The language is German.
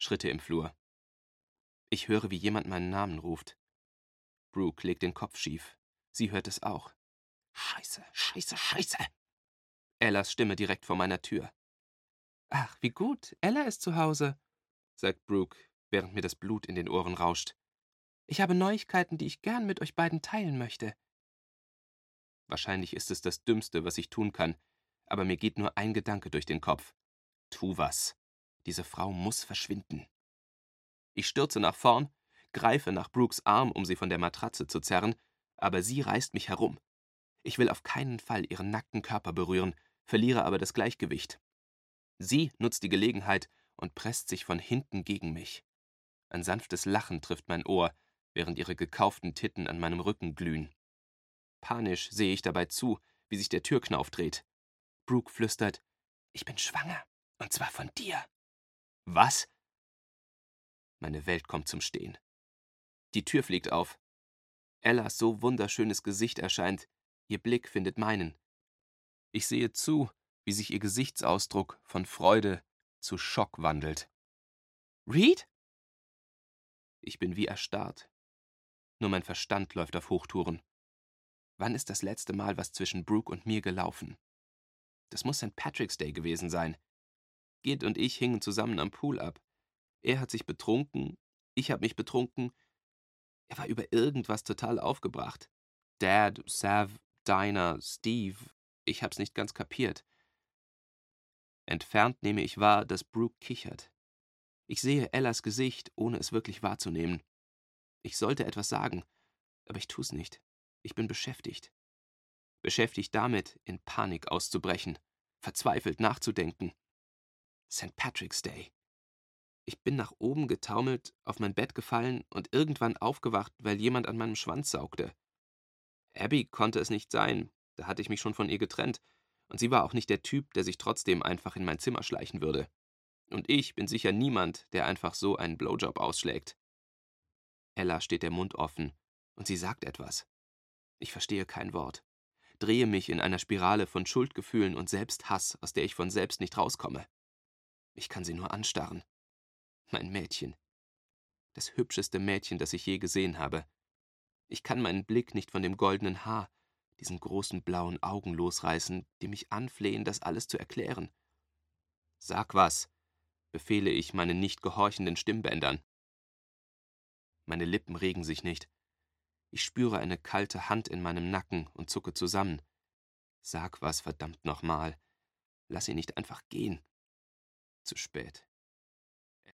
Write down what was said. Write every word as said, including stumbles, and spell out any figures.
Schritte im Flur. Ich höre, wie jemand meinen Namen ruft. Brooke legt den Kopf schief. Sie hört es auch. Scheiße, scheiße, scheiße! Ellas Stimme direkt vor meiner Tür. »Ach, wie gut, Ella ist zu Hause«, sagt Brooke, während mir das Blut in den Ohren rauscht. »Ich habe Neuigkeiten, die ich gern mit euch beiden teilen möchte.« Wahrscheinlich ist es das Dümmste, was ich tun kann, aber mir geht nur ein Gedanke durch den Kopf. Tu was. Diese Frau muss verschwinden. Ich stürze nach vorn, greife nach Brookes Arm, um sie von der Matratze zu zerren, aber sie reißt mich herum. Ich will auf keinen Fall ihren nackten Körper berühren, verliere aber das Gleichgewicht. Sie nutzt die Gelegenheit und presst sich von hinten gegen mich. Ein sanftes Lachen trifft mein Ohr, während ihre gekauften Titten an meinem Rücken glühen. Panisch sehe ich dabei zu, wie sich der Türknauf dreht. Brooke flüstert, »Ich bin schwanger, und zwar von dir.« »Was?« Meine Welt kommt zum Stehen. Die Tür fliegt auf. Ellas so wunderschönes Gesicht erscheint, ihr Blick findet meinen. Ich sehe zu, wie sich ihr Gesichtsausdruck von Freude zu Schock wandelt. »Reed?« Ich bin wie erstarrt. Nur mein Verstand läuft auf Hochtouren. Wann ist das letzte Mal was zwischen Brooke und mir gelaufen? Das muss Sankt Patrick's Day gewesen sein. Gid und ich hingen zusammen am Pool ab. Er hat sich betrunken, ich habe mich betrunken. Er war über irgendwas total aufgebracht. Dad, Sav, Dinah, Steve, ich hab's nicht ganz kapiert. Entfernt nehme ich wahr, dass Brooke kichert. Ich sehe Ellas Gesicht, ohne es wirklich wahrzunehmen. Ich sollte etwas sagen, aber ich tu's nicht. Ich bin beschäftigt. Beschäftigt damit, in Panik auszubrechen, verzweifelt nachzudenken. Sankt Patrick's Day. Ich bin nach oben getaumelt, auf mein Bett gefallen und irgendwann aufgewacht, weil jemand an meinem Schwanz saugte. Abby konnte es nicht sein, da hatte ich mich schon von ihr getrennt, und sie war auch nicht der Typ, der sich trotzdem einfach in mein Zimmer schleichen würde. Und ich bin sicher niemand, der einfach so einen Blowjob ausschlägt. Ella steht der Mund offen, und sie sagt etwas. Ich verstehe kein Wort, drehe mich in einer Spirale von Schuldgefühlen und Selbsthass, aus der ich von selbst nicht rauskomme. Ich kann sie nur anstarren. Mein Mädchen. Das hübscheste Mädchen, das ich je gesehen habe. Ich kann meinen Blick nicht von dem goldenen Haar, diesen großen blauen Augen losreißen, die mich anflehen, das alles zu erklären. »Sag was«, befehle ich meinen nicht gehorchenden Stimmbändern. Meine Lippen regen sich nicht. Ich spüre eine kalte Hand in meinem Nacken und zucke zusammen. Sag was, verdammt nochmal. Lass ihn nicht einfach gehen. Zu spät.